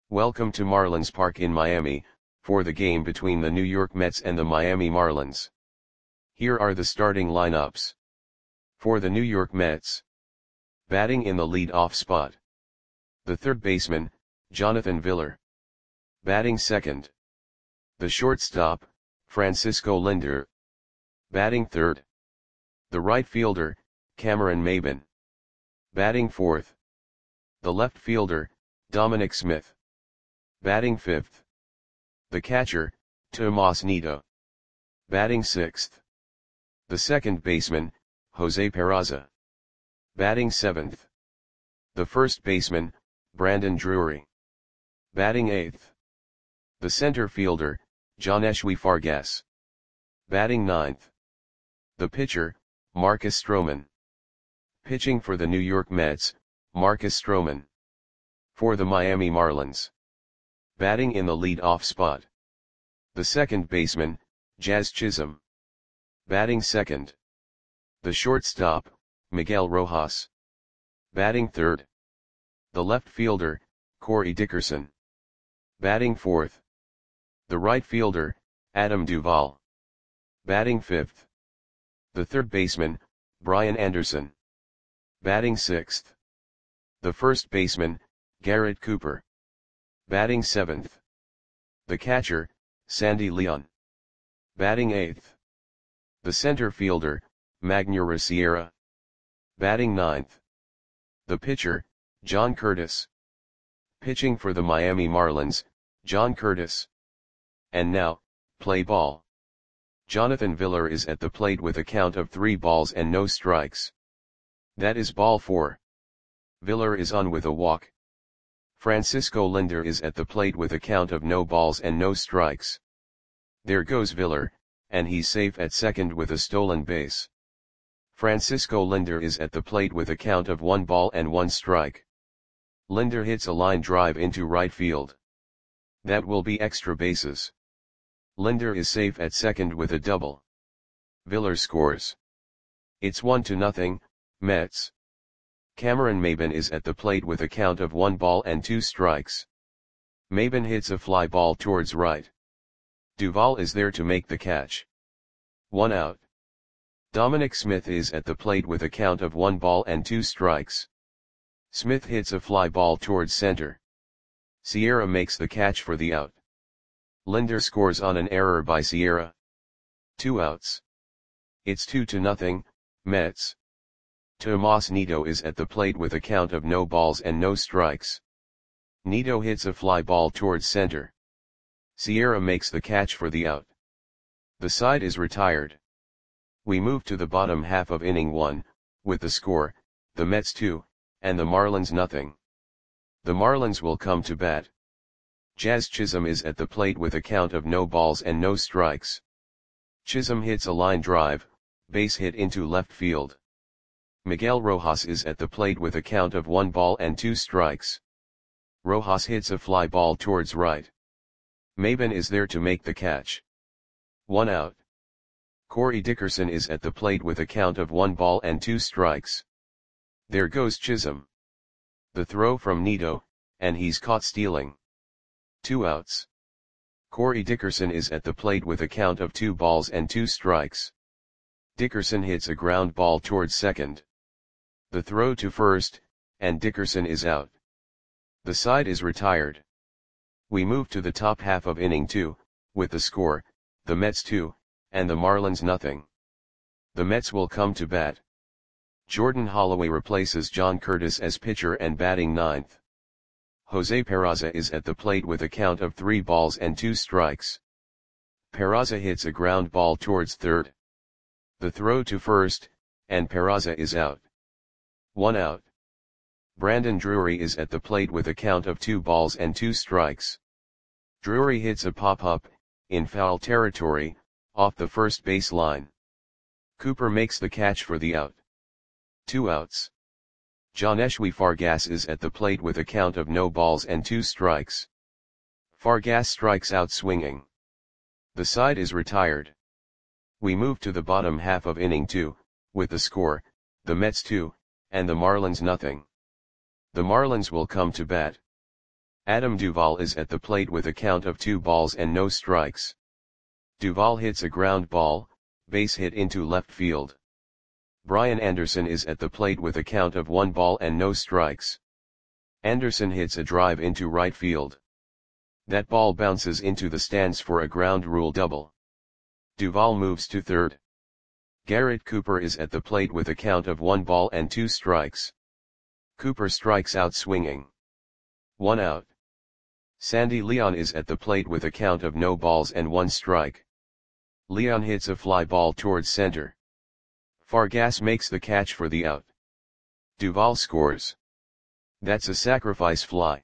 Welcome to Marlins Park in Miami, for the game between the New York Mets and the Miami Marlins. Here are the starting lineups. For the New York Mets. Batting in the lead-off spot. The third baseman, Jonathan Villar. Batting second. The shortstop, Francisco Lindor. Batting third. The right fielder, Cameron Maybin. Batting fourth. The left fielder, Dominic Smith. Batting fifth. The catcher, Tomas Nido. Batting sixth. The second baseman, Jose Peraza. Batting seventh. The first baseman, Brandon Drury. Batting eighth. The center fielder, Johneshwy Fargas. Batting ninth. The pitcher, Marcus Stroman. Pitching for the New York Mets, Marcus Stroman. For the Miami Marlins. Batting in the lead-off spot. The second baseman, Jazz Chisholm. Batting second. The shortstop, Miguel Rojas. Batting third. The left fielder, Corey Dickerson. Batting fourth. The right fielder, Adam Duvall. Batting fifth. The third baseman, Brian Anderson. Batting sixth. The first baseman, Garrett Cooper. Batting seventh. The catcher, Sandy Leon. Batting eighth. The center fielder, Magneuris Sierra. Batting ninth. The pitcher, John Curtis. Pitching for the Miami Marlins, John Curtis. And now, play ball. Jonathan Villar is at the plate with a count of 3 balls and no strikes. That is ball 4. Villar is on with a walk. Francisco Lindor is at the plate with a count of no balls and no strikes. There goes Villar, and he's safe at second with a stolen base. Francisco Lindor is at the plate with a count of 1 ball and 1 strike. Lindor hits a line drive into right field. That will be extra bases. Lindor is safe at second with a double. Villar scores. It's 1-0, Mets. Cameron Maybin is at the plate with a count of 1 ball and 2 strikes. Maybin hits a fly ball towards right. Duvall is there to make the catch. 1 out. Dominic Smith is at the plate with a count of 1 ball and 2 strikes. Smith hits a fly ball towards center. Sierra makes the catch for the out. Lindor scores on an error by Sierra. 2 outs. It's 2-0, Mets. Tomas Nido is at the plate with a count of no balls and no strikes. Nido hits a fly ball towards center. Sierra makes the catch for the out. The side is retired. We move to the bottom half of inning 1, with the score, the Mets 2, and the Marlins nothing. The Marlins will come to bat. Jazz Chisholm is at the plate with a count of no balls and no strikes. Chisholm hits a line drive, base hit into left field. Miguel Rojas is at the plate with a count of 1 ball and 2 strikes. Rojas hits a fly ball towards right. Maybin is there to make the catch. 1 out. Corey Dickerson is at the plate with a count of 1 ball and 2 strikes. There goes Chisholm. The throw from Nido, and he's caught stealing. 2 outs. Corey Dickerson is at the plate with a count of 2 balls and 2 strikes. Dickerson hits a ground ball towards second. The throw to first, and Dickerson is out. The side is retired. We move to the top half of inning 2, with the score, the Mets 2, and the Marlins nothing. The Mets will come to bat. Jordan Holloway replaces John Curtis as pitcher and batting ninth. Jose Peraza is at the plate with a count of 3 balls and 2 strikes. Peraza hits a ground ball towards third. The throw to first, and Peraza is out. 1 out. Brandon Drury is at the plate with a count of 2 balls and 2 strikes. Drury hits a pop-up, in foul territory, off the first base line. Cooper makes the catch for the out. 2 outs. Johneshwy Fargas is at the plate with a count of no balls and 2 strikes. Fargas strikes out swinging. The side is retired. We move to the bottom half of inning 2, with the score, the Mets 2, and the Marlins nothing. The Marlins will come to bat. Adam Duvall is at the plate with a count of 2 balls and no strikes. Duvall hits a ground ball, base hit into left field. Brian Anderson is at the plate with a count of 1 ball and no strikes. Anderson hits a drive into right field. That ball bounces into the stands for a ground rule double. Duvall moves to third. Garrett Cooper is at the plate with a count of 1 ball and 2 strikes. Cooper strikes out swinging. 1 out. Sandy Leon is at the plate with a count of no balls and 1 strike. Leon hits a fly ball towards center. Fargas makes the catch for the out. Duvall scores. That's a sacrifice fly.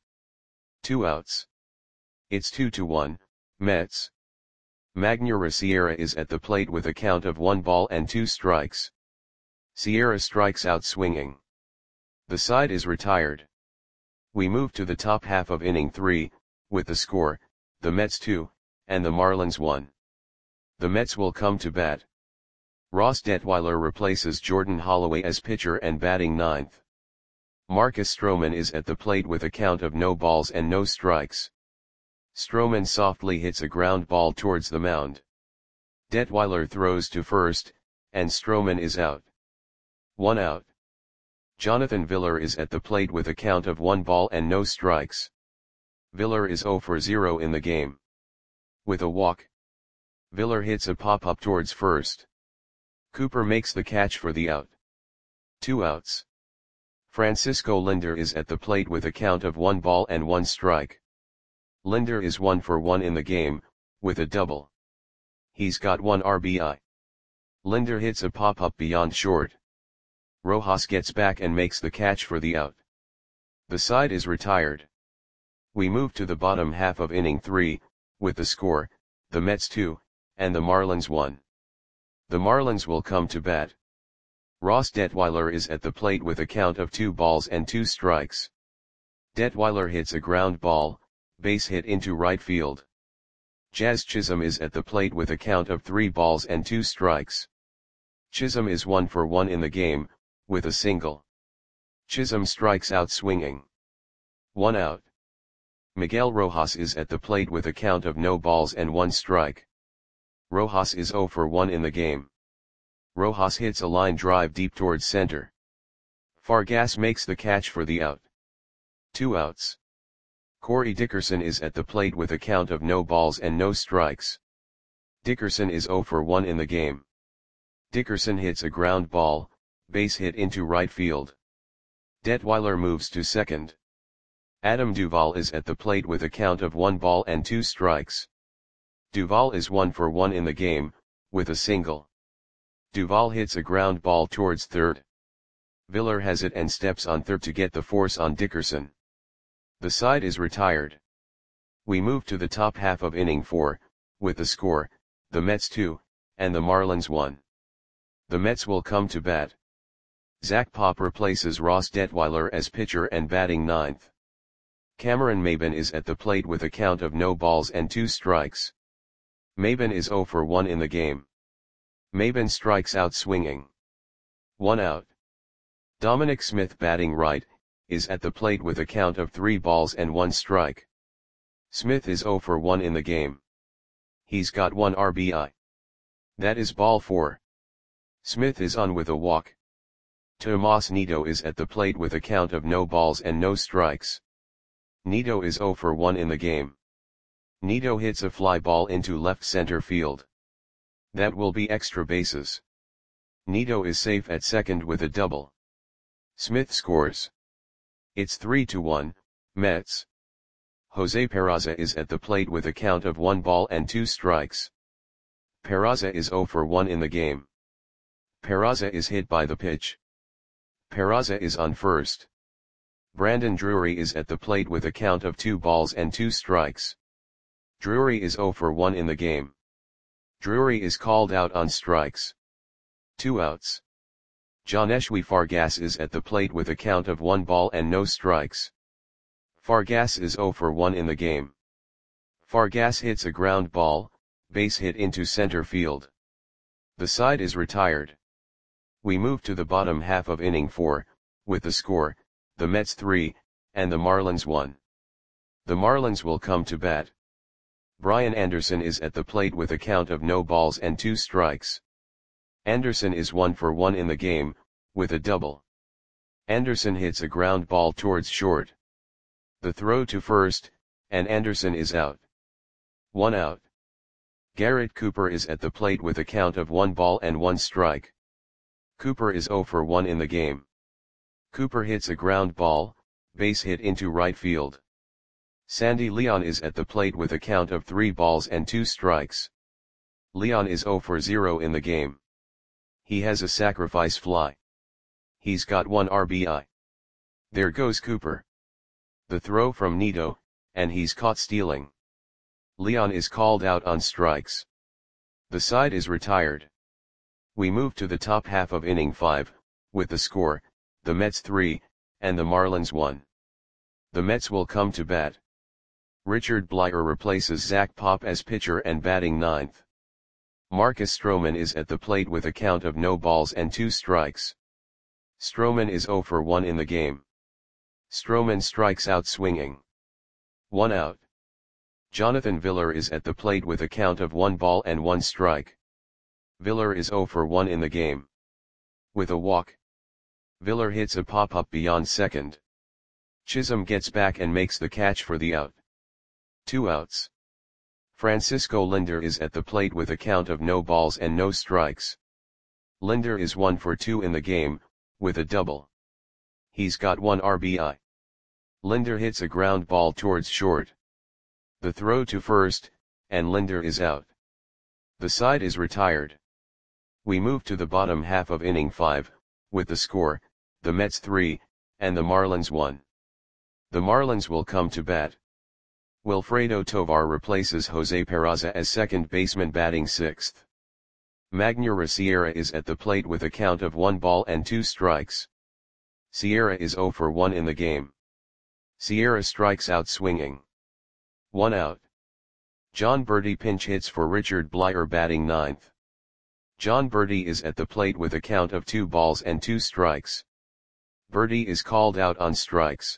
2 outs. It's 2-1, Mets. Magneuris Sierra is at the plate with a count of 1 ball and 2 strikes. Sierra strikes out swinging. The side is retired. We move to the top half of inning 3, with the score, the Mets 2, and the Marlins 1. The Mets will come to bat. Ross Detweiler replaces Jordan Holloway as pitcher and batting ninth. Marcus Stroman is at the plate with a count of no balls and no strikes. Stroman softly hits a ground ball towards the mound. Detweiler throws to first, and Stroman is out. 1 out. Jonathan Villar is at the plate with a count of 1 ball and no strikes. Villar is 0 for 0 in the game. With a walk, Villar hits a pop-up towards first. Cooper makes the catch for the out. 2 outs. Francisco Lindor is at the plate with a count of 1 ball and 1 strike. Lindor is 1 for 1 in the game, with a double. He's got 1 RBI. Lindor hits a pop-up beyond short. Rojas gets back and makes the catch for the out. The side is retired. We move to the bottom half of inning 3, with the score, the Mets 2, and the Marlins 1. The Marlins will come to bat. Ross Detweiler is at the plate with a count of 2 balls and 2 strikes. Detweiler hits a ground ball, base hit into right field. Jazz Chisholm is at the plate with a count of 3 balls and 2 strikes. Chisholm is 1 for 1 in the game, with a single. Chisholm strikes out swinging. 1 out. Miguel Rojas is at the plate with a count of no balls and 1 strike. Rojas is 0 for 1 in the game. Rojas hits a line drive deep towards center. Fargas makes the catch for the out. 2 outs. Corey Dickerson is at the plate with a count of no balls and no strikes. Dickerson is 0 for 1 in the game. Dickerson hits a ground ball, base hit into right field. Detweiler moves to second. Adam Duvall is at the plate with a count of 1 ball and 2 strikes. Duvall is 1 for 1 in the game, with a single. Duvall hits a ground ball towards third. Villar has it and steps on third to get the force on Dickerson. The side is retired. We move to the top half of inning 4, with the score, the Mets 2, and the Marlins 1. The Mets will come to bat. Zach Pop replaces Ross Detweiler as pitcher and batting ninth. Cameron Maybin is at the plate with a count of no balls and 2 strikes. Maybin is 0 for 1 in the game. Maybin strikes out swinging. 1 out. Dominic Smith, batting right, is at the plate with a count of 3 balls and 1 strike. Smith is 0 for 1 in the game. He's got 1 RBI. That is ball 4. Smith is on with a walk. Tomas Nido is at the plate with a count of no balls and no strikes. Nido is 0 for 1 in the game. Nido hits a fly ball into left center field. That will be extra bases. Nido is safe at second with a double. Smith scores. It's 3-1, Mets. Jose Peraza is at the plate with a count of 1 ball and 2 strikes. Peraza is 0 for 1 in the game. Peraza is hit by the pitch. Peraza is on first. Brandon Drury is at the plate with a count of 2 balls and 2 strikes. Drury is 0 for 1 in the game. Drury is called out on strikes. 2 outs. Johneshwy Fargas is at the plate with a count of 1 ball and no strikes. Fargas is 0 for 1 in the game. Fargas hits a ground ball, base hit into center field. The side is retired. We move to the bottom half of inning 4, with the score, the Mets 3, and the Marlins 1. The Marlins will come to bat. Brian Anderson is at the plate with a count of no balls and 2 strikes. Anderson is 1 for 1 in the game, with a double. Anderson hits a ground ball towards short. The throw to first, and Anderson is out. 1 out. Garrett Cooper is at the plate with a count of 1 ball and 1 strike. Cooper is 0 for 1 in the game. Cooper hits a ground ball, base hit into right field. Sandy Leon is at the plate with a count of 3 balls and 2 strikes. Leon is 0 for 0 in the game. He has a sacrifice fly. He's got 1 RBI. There goes Cooper. The throw from Nido, and he's caught stealing. Leon is called out on strikes. The side is retired. We move to the top half of inning 5, with the score, the Mets 3, and the Marlins 1. The Mets will come to bat. Richard Bleier replaces Zach Pop as pitcher and batting 9th. Marcus Stroman is at the plate with a count of no balls and 2 strikes. Stroman is 0 for 1 in the game. Stroman strikes out swinging. 1 out. Jonathan Villar is at the plate with a count of 1 ball and 1 strike. Villar is 0 for 1 in the game. With a walk. Villar hits a pop-up beyond second. Chisholm gets back and makes the catch for the out. 2 outs. Francisco Lindor is at the plate with a count of no balls and no strikes. Lindor is 1 for 2 in the game, with a double. He's got 1 RBI. Lindor hits a ground ball towards short. The throw to first, and Lindor is out. The side is retired. We move to the bottom half of inning 5, with the score, the Mets 3, and the Marlins 1. The Marlins will come to bat. Wilfredo Tovar replaces Jose Peraza as second baseman batting 6th. Magneuris Sierra is at the plate with a count of 1 ball and 2 strikes. Sierra is 0 for 1 in the game. Sierra strikes out swinging. 1 out. John Berti pinch hits for Richard Bleier batting 9th. John Berti is at the plate with a count of 2 balls and 2 strikes. Berti is called out on strikes.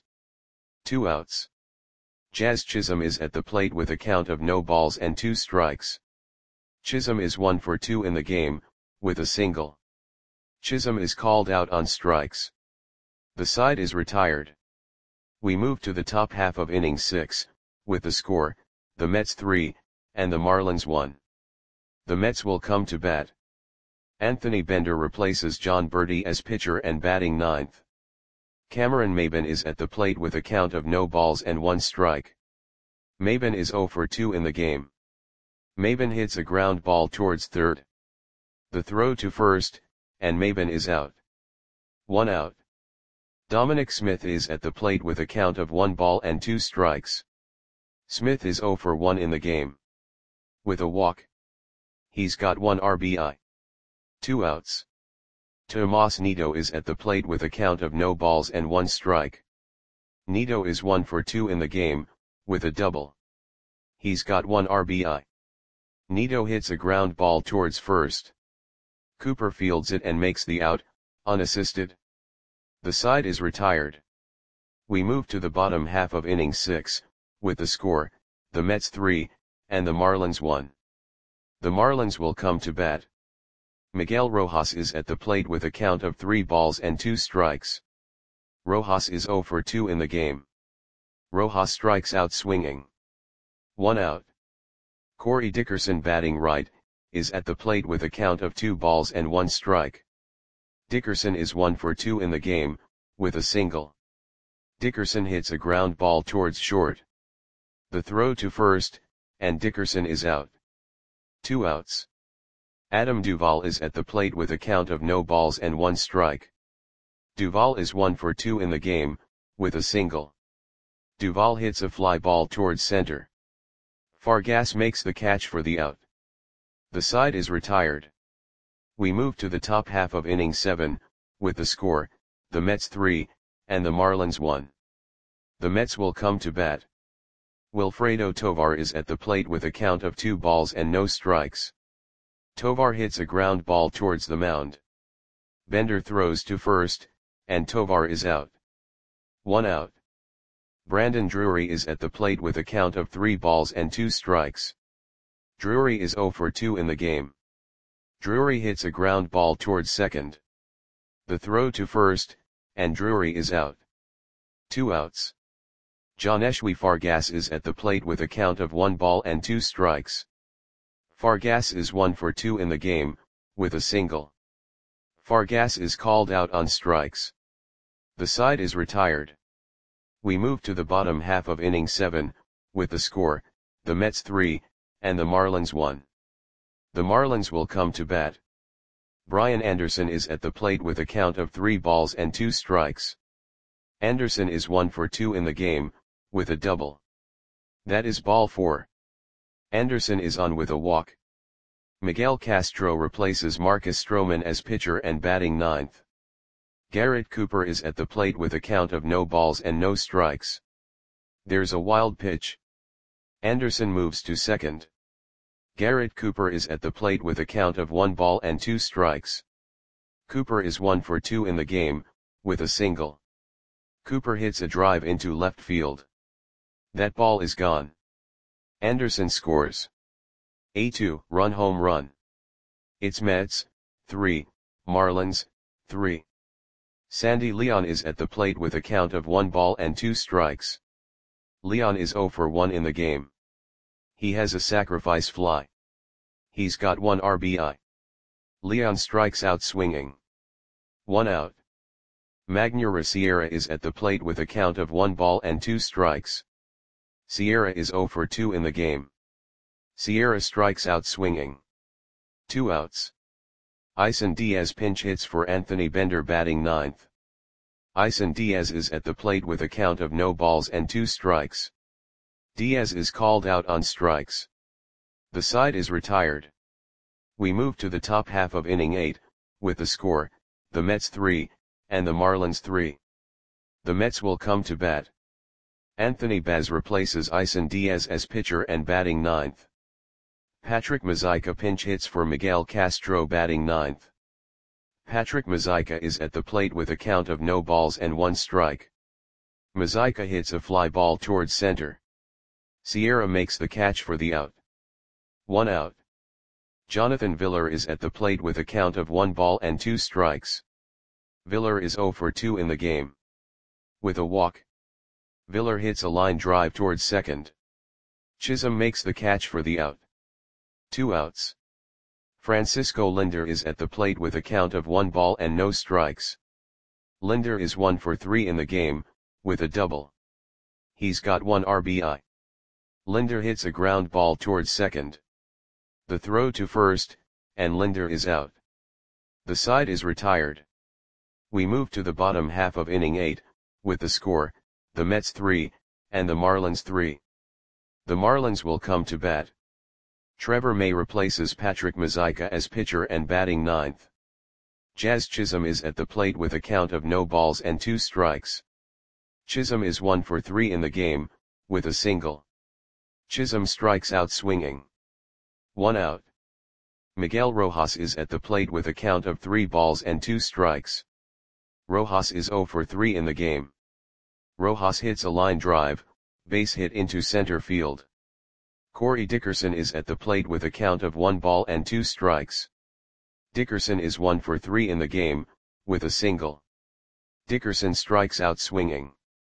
2 outs. Jazz Chisholm is at the plate with a count of no balls and 2 strikes. Chisholm is 1 for 2 in the game, with a single. Chisholm is called out on strikes. The side is retired. We move to the top half of inning 6, with the score, the Mets 3, and the Marlins 1. The Mets will come to bat. Anthony Bender replaces John Berti as pitcher and batting 9th. Cameron Maybin is at the plate with a count of no balls and 1 strike. Maybin is 0 for 2 in the game. Maybin hits a ground ball towards third. The throw to first, and Maybin is out. 1 out. Dominic Smith is at the plate with a count of 1 ball and 2 strikes. Smith is 0 for 1 in the game. With a walk. He's got 1 RBI. 2 outs. Tomas Nido is at the plate with a count of no balls and 1 strike. Nido is 1 for 2 in the game, with a double. He's got 1 RBI. Nido hits a ground ball towards first. Cooper fields it and makes the out, unassisted. The side is retired. We move to the bottom half of inning 6, with the score, the Mets 3, and the Marlins 1. The Marlins will come to bat. Miguel Rojas is at the plate with a count of 3 balls and 2 strikes. Rojas is 0 for 2 in the game. Rojas strikes out swinging. 1 out. Corey Dickerson batting right, is at the plate with a count of 2 balls and 1 strike. Dickerson is 1 for 2 in the game, with a single. Dickerson hits a ground ball towards short. The throw to first, and Dickerson is out. 2 outs. Adam Duvall is at the plate with a count of no balls and 1 strike. Duvall is 1 for 2 in the game, with a single. Duvall hits a fly ball towards center. Fargas makes the catch for the out. The side is retired. We move to the top half of inning 7, with the score, the Mets 3, and the Marlins 1. The Mets will come to bat. Wilfredo Tovar is at the plate with a count of 2 balls and no strikes. Tovar hits a ground ball towards the mound. Bender throws to first, and Tovar is out. 1 out. Brandon Drury is at the plate with a count of 3 balls and 2 strikes. Drury is 0 for 2 in the game. Drury hits a ground ball towards second. The throw to first, and Drury is out. 2 outs. Johneshwy Fargas is at the plate with a count of 1 ball and 2 strikes. Fargas is 1 for 2 in the game, with a single. Fargas is called out on strikes. The side is retired. We move to the bottom half of inning 7, with the score, the Mets 3, and the Marlins 1. The Marlins will come to bat. Brian Anderson is at the plate with a count of 3 balls and 2 strikes. Anderson is 1 for 2 in the game, with a double. That is ball 4. Anderson is on with a walk. Miguel Castro replaces Marcus Stroman as pitcher and batting 9th. Garrett Cooper is at the plate with a count of no balls and no strikes. There's a wild pitch. Anderson moves to second. Garrett Cooper is at the plate with a count of 1 ball and 2 strikes. Cooper is 1 for 2 in the game, with a single. Cooper hits a drive into left field. That ball is gone. Anderson scores a 2-run home run. It's Mets 3, Marlins 3. Sandy Leon is at the plate with a count of 1 ball and 2 strikes. Leon is 0 for 1 in the game. He has a sacrifice fly. He's got 1 RBI. Leon strikes out swinging. 1 out. Magneuris Sierra is at the plate with a count of 1 ball and 2 strikes. Sierra is 0 for 2 in the game. Sierra strikes out swinging. 2 outs. Isan Diaz pinch hits for Anthony Bender batting 9th. Isan Diaz is at the plate with a count of no balls and 2 strikes. Diaz is called out on strikes. The side is retired. We move to the top half of inning 8, with the score, the Mets 3, and the Marlins 3. The Mets will come to bat. Anthony Baz replaces Isan Diaz as pitcher and batting 9th. Patrick Mazeika pinch hits for Miguel Castro batting 9th. Patrick Mazeika is at the plate with a count of no balls and 1 strike. Mazeika hits a fly ball towards center. Sierra makes the catch for the out. 1 out. Jonathan Villar is at the plate with a count of 1 ball and 2 strikes. Villar is 0 for 2 in the game. With a walk. Villar hits a line drive towards second. Chisholm makes the catch for the out. 2 outs. Francisco Lindor is at the plate with a count of 1 ball and no strikes. Lindor is 1 for 3 in the game, with a double. He's got 1 RBI. Lindor hits a ground ball towards second. The throw to first, and Lindor is out. The side is retired. We move to the bottom half of inning 8, with the score, the Mets 3, and the Marlins 3. The Marlins will come to bat. Trevor May replaces Patrick Mazeika as pitcher and batting 9th. Jazz Chisholm is at the plate with a count of no balls and 2 strikes. Chisholm is 1 for 3 in the game, with a single. Chisholm strikes out swinging. 1 out. Miguel Rojas is at the plate with a count of 3 balls and 2 strikes. Rojas is 0 for 3 in the game. Rojas hits a line drive, base hit into center field. Corey Dickerson is at the plate with a count of 1 ball and 2 strikes. Dickerson is 1 for 3 in the game, with a single. Dickerson strikes out swinging.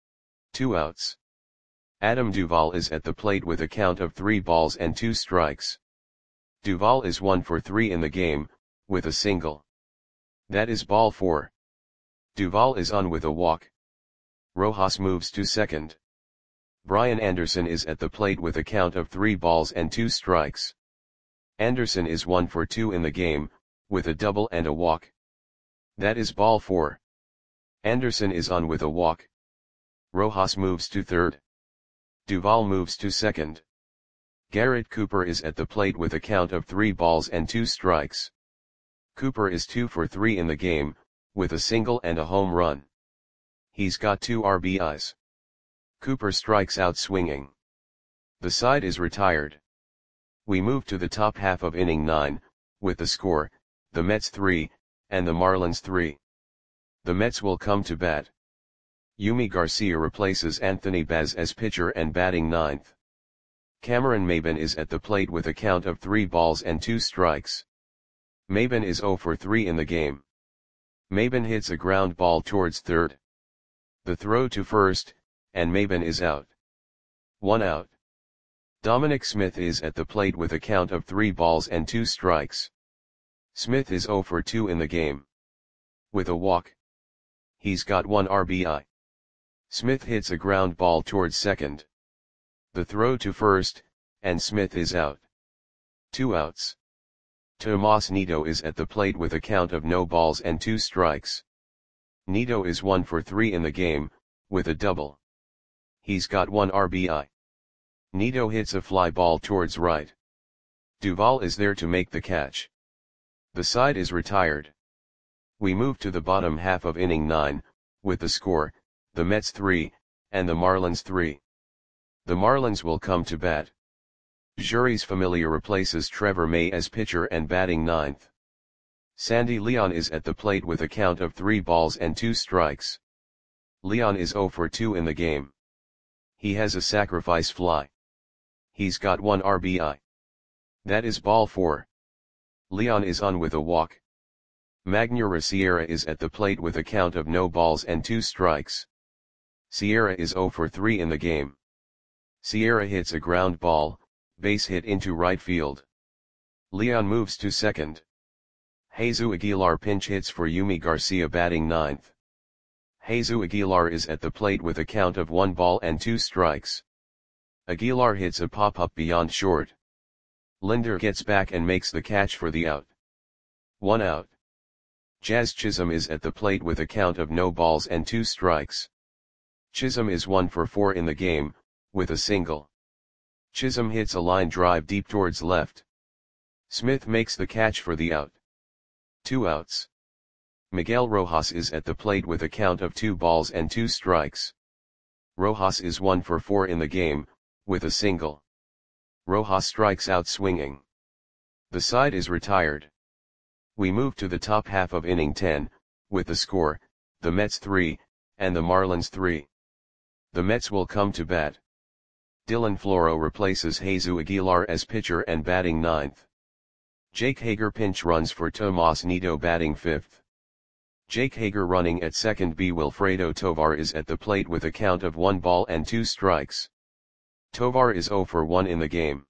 2 outs. Adam Duvall is at the plate with a count of 3 balls and 2 strikes. Duvall is 1 for 3 in the game, with a single. That is ball 4. Duvall is on with a walk. Rojas moves to second. Brian Anderson is at the plate with a count of 3 balls and 2 strikes. Anderson is 1 for 2 in the game, with a double and a walk. That is ball 4. Anderson is on with a walk. Rojas moves to third. Duvall moves to second. Garrett Cooper is at the plate with a count of 3 balls and 2 strikes. Cooper is 2 for 3 in the game, with a single and a home run. He's got 2 RBIs. Cooper strikes out swinging. The side is retired. We move to the top half of inning 9, with the score, the Mets 3, and the Marlins 3. The Mets will come to bat. Yumi Garcia replaces Anthony Baz as pitcher and batting ninth. Cameron Maybin is at the plate with a count of 3 balls and 2 strikes. Maybin is 0 for 3 in the game. Maybin hits a ground ball towards third. The throw to first, and Maybin is out. 1 out. Dominic Smith is at the plate with a count of 3 balls and 2 strikes. Smith is 0 for 2 in the game. With a walk. He's got 1 RBI. Smith hits a ground ball towards second. The throw to first, and Smith is out. 2 outs. Tomas Nido is at the plate with a count of no balls and 2 strikes. Nido is 1 for 3 in the game, with a double. He's got 1 RBI. Nido hits a fly ball towards right. Duvall is there to make the catch. The side is retired. We move to the bottom half of inning 9, with the score, the Mets 3, and the Marlins 3. The Marlins will come to bat. Jeurys Familia replaces Trevor May as pitcher and batting ninth. Sandy Leon is at the plate with a count of 3 balls and 2 strikes. Leon is 0 for 2 in the game. He has a sacrifice fly. He's got 1 RBI. That is ball 4. Leon is on with a walk. Magneuris Sierra is at the plate with a count of no balls and 2 strikes. Sierra is 0 for 3 in the game. Sierra hits a ground ball, base hit into right field. Leon moves to second. Jesus Aguilar pinch hits for Yumi Garcia batting ninth. Jesus Aguilar is at the plate with a count of 1 ball and 2 strikes. Aguilar hits a pop-up beyond short. Linder gets back and makes the catch for the out. 1 out. Jazz Chisholm is at the plate with a count of no balls and 2 strikes. Chisholm is 1 for 4 in the game, with a single. Chisholm hits a line drive deep towards left. Smith makes the catch for the out. 2 outs. Miguel Rojas is at the plate with a count of 2 balls and 2 strikes. Rojas is 1 for 4 in the game, with a single. Rojas strikes out swinging. The side is retired. We move to the top half of inning 10, with the score, the Mets 3, and the Marlins 3. The Mets will come to bat. Dylan Floro replaces Jesus Aguilar as pitcher and batting ninth. Jake Hager pinch runs for Tomas Nido batting fifth. Jake Hager running at second. Wilfredo Tovar is at the plate with a count of 1 ball and 2 strikes. Tovar is 0 for 1 in the game.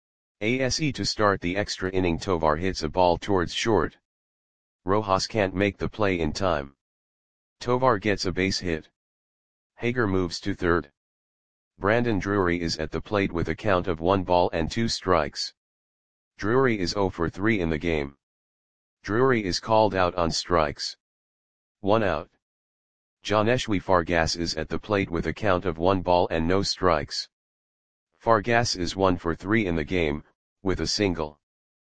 ASE to start the extra inning. Tovar hits a ball towards short. Rojas can't make the play in time. Tovar gets a base hit. Hager moves to third. Brandon Drury is at the plate with a count of 1 ball and 2 strikes. Drury is 0 for 3 in the game. Drury is called out on strikes. 1 out. Johneshwy Fargas is at the plate with a count of 1 ball and no strikes. Fargas is 1 for 3 in the game, with a single.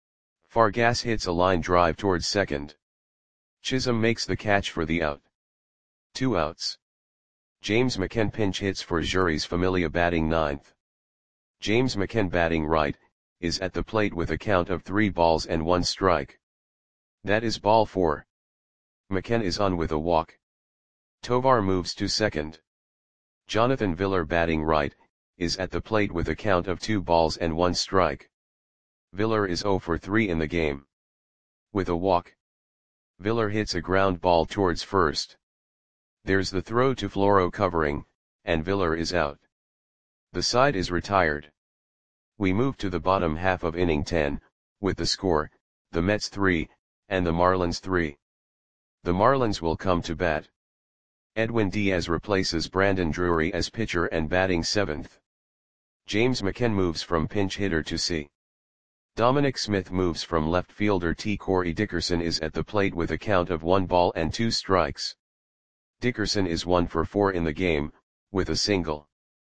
Fargas hits a line drive towards second. Chisholm makes the catch for the out. 2 outs. James McCann pinch hits for Jeurys Familia batting ninth. James McCann batting right, is at the plate with a count of 3 balls and 1 strike. That is ball 4. McCann is on with a walk. Tovar moves to second. Jonathan Villar batting right, is at the plate with a count of 2 balls and 1 strike. Villar is 0 for 3 in the game. With a walk. Villar hits a ground ball towards first. There's the throw to Floro covering, and Villar is out. The side is retired. We move to the bottom half of inning 10, with the score, the Mets 3, and the Marlins 3. The Marlins will come to bat. Edwin Diaz replaces Brandon Drury as pitcher and batting seventh. James McCann moves from pinch hitter to C. Dominic Smith moves from left fielder T. Corey Dickerson is at the plate with a count of 1 ball and 2 strikes. Dickerson is 1 for 4 in the game, with a single.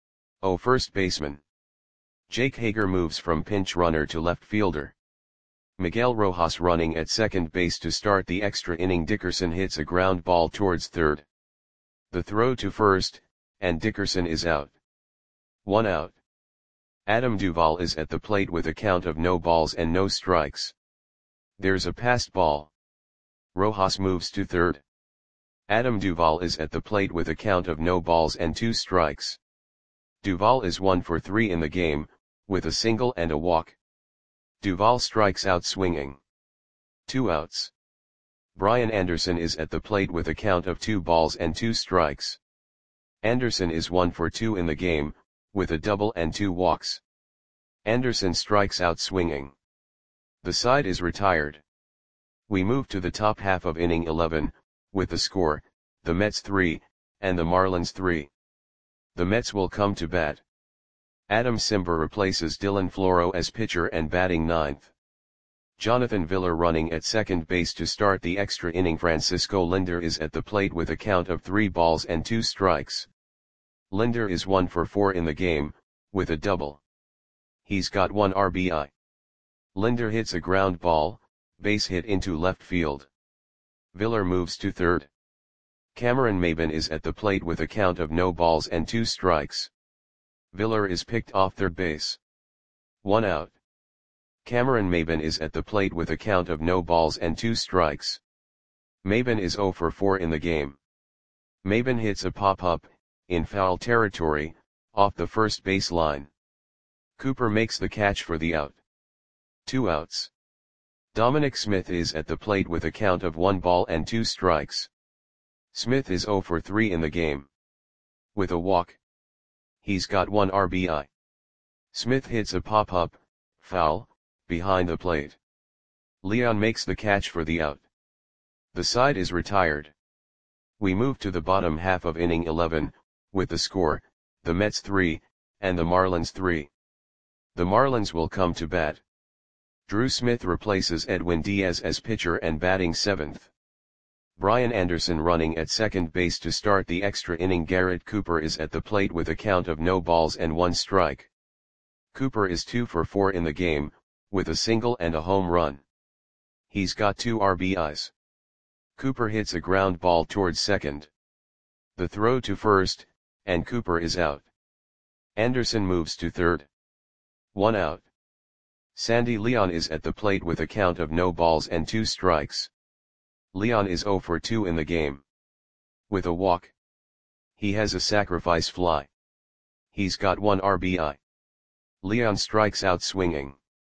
First baseman. Jake Hager moves from pinch runner to left fielder. Miguel Rojas running at second base to start the extra inning. Dickerson hits a ground ball towards third. The throw to first, and Dickerson is out. 1 out. Adam Duvall is at the plate with a count of no balls and no strikes. There's a passed ball. Rojas moves to third. Adam Duvall is at the plate with a count of no balls and 2 strikes. Duvall is 1 for 3 in the game, with a single and a walk. Duvall strikes out swinging. 2 outs. Brian Anderson is at the plate with a count of 2 balls and 2 strikes. Anderson is 1 for 2 in the game, with a double and 2 walks. Anderson strikes out swinging. The side is retired. We move to the top half of inning 11, with the score, the Mets 3, and the Marlins 3. The Mets will come to bat. Adam Cimber replaces Dylan Floro as pitcher and batting 9th. Jonathan Villar running at second base to start the extra inning. Francisco Lindor is at the plate with a count of 3 balls and 2 strikes. Lindor is 1 for 4 in the game, with a double. He's got 1 RBI. Lindor hits a ground ball, base hit into left field. Villar moves to third. Cameron Maybin is at the plate with a count of no balls and 2 strikes. Villar is picked off third base. 1 out. Cameron Maybin is at the plate with a count of no balls and 2 strikes. Maybin is 0 for 4 in the game. Maybin hits a pop-up, in foul territory, off the first base line. Cooper makes the catch for the out. 2 outs. Dominic Smith is at the plate with a count of 1 ball and 2 strikes. Smith is 0 for 3 in the game. With a walk. He's got 1 RBI. Smith hits a pop-up, foul, behind the plate. Leon makes the catch for the out. The side is retired. We move to the bottom half of inning 11, with the score, the Mets 3, and the Marlins 3. The Marlins will come to bat. Drew Smith replaces Edwin Diaz as pitcher and batting 7th. Brian Anderson running at second base to start the extra inning. Garrett Cooper is at the plate with a count of no balls and 1 strike. Cooper is 2 for 4 in the game, with a single and a home run. He's got 2 RBIs. Cooper hits a ground ball towards second. The throw to first, and Cooper is out. Anderson moves to third. 1 out. Sandy Leon is at the plate with a count of no balls and 2 strikes. Leon is 0 for 2 in the game. With a walk. He has a sacrifice fly. He's got 1 RBI. Leon strikes out swinging.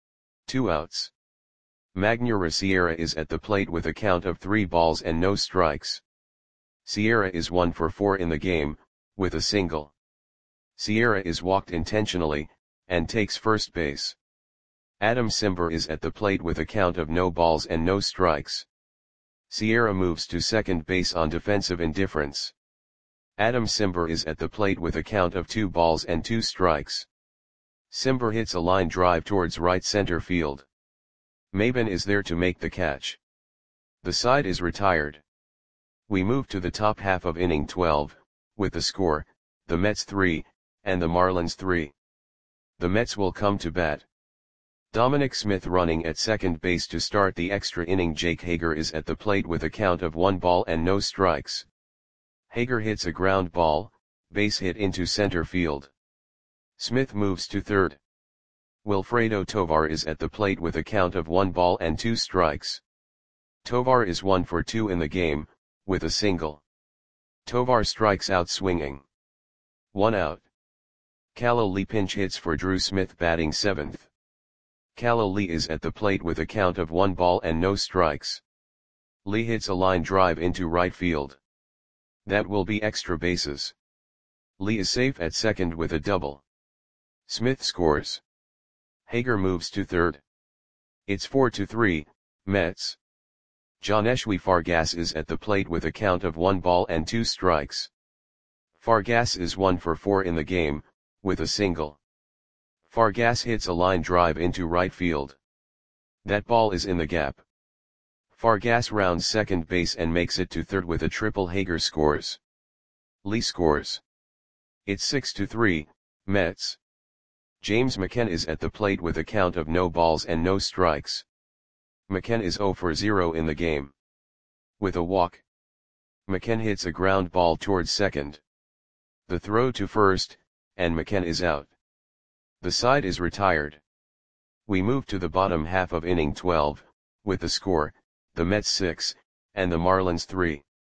2 outs. Magneuris Sierra is at the plate with a count of 3 balls and no strikes. Sierra is 1 for 4 in the game, with a single. Sierra is walked intentionally, and takes first base. Adam Cimber is at the plate with a count of no balls and no strikes. Sierra moves to second base on defensive indifference. Adam Cimber is at the plate with a count of 2 balls and 2 strikes. Cimber hits a line drive towards right center field. Maybin is there to make the catch. The side is retired. We move to the top half of inning 12, with the score, the Mets 3, and the Marlins 3. The Mets will come to bat. Dominic Smith running at second base to start the extra inning. Jake Hager is at the plate with a count of 1 ball and no strikes. Hager hits a ground ball, base hit into center field. Smith moves to third. Wilfredo Tovar is at the plate with a count of 1 ball and 2 strikes. Tovar is 1 for 2 in the game, with a single. Tovar strikes out swinging. 1 out. Callow Lee pinch hits for Drew Smith batting 7th. Callow Lee is at the plate with a count of 1 ball and no strikes. Lee hits a line drive into right field. That will be extra bases. Lee is safe at second with a double. Smith scores. Hager moves to third. It's 4-3, Mets. Johneshwy Fargas is at the plate with a count of 1 ball and 2 strikes. Fargas is 1 for 4 in the game, with a single. Fargas hits a line drive into right field. That ball is in the gap. Fargas rounds second base and makes it to third with a triple. Hager scores. Lee scores. It's 6-3, Mets. James McCann is at the plate with a count of no balls and no strikes. McCann is 0 for 0 in the game. With a walk. McCann hits a ground ball towards second. The throw to first, and McCann is out. The side is retired. We move to the bottom half of inning 12, with the score, the Mets 6, and the Marlins 3.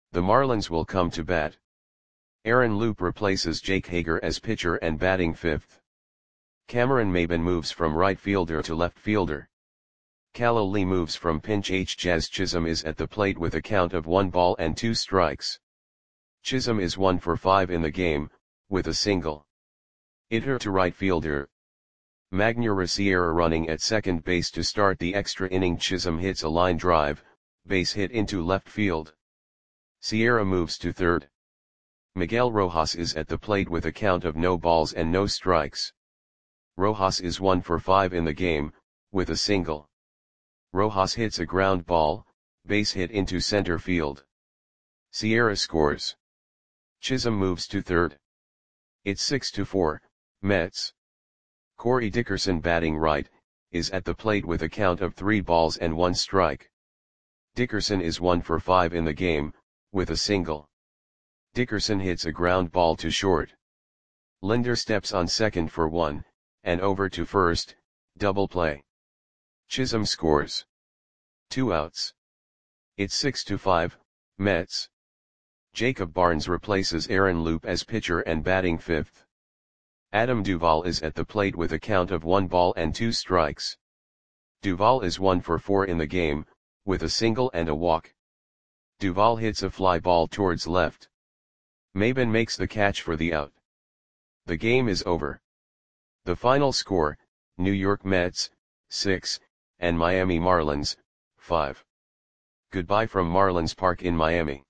The Marlins will come to bat. Aaron Loup replaces Jake Hager as pitcher and batting fifth. Cameron Maybin moves from right fielder to left fielder. Khalil Lee moves from pinch H. Jazz Chisholm is at the plate with a count of 1 ball and 2 strikes. Chisholm is 1 for 5 in the game, with a single. Hitter to right fielder. Magneuris Sierra running at second base to start the extra inning. Chisholm hits a line drive, base hit into left field. Sierra moves to third. Miguel Rojas is at the plate with a count of no balls and no strikes. Rojas is 1 for 5 in the game, with a single. Rojas hits a ground ball, base hit into center field. Sierra scores. Chisholm moves to third. It's 6-4, Mets. Corey Dickerson batting right, is at the plate with a count of 3 balls and 1 strike. Dickerson is 1 for 5 in the game, with a single. Dickerson hits a ground ball to short. Linder steps on second for 1, and over to first, double play. Chisholm scores. 2 outs. It's 6-5, Mets. Jacob Barnes replaces Aaron Loup as pitcher and batting fifth. Adam Duvall is at the plate with a count of 1 ball and 2 strikes. Duvall is 1 for 4 in the game, with a single and a walk. Duvall hits a fly ball towards left. Maybin makes the catch for the out. The game is over. The final score, New York Mets, 6, and Miami Marlins, 5. Goodbye from Marlins Park in Miami.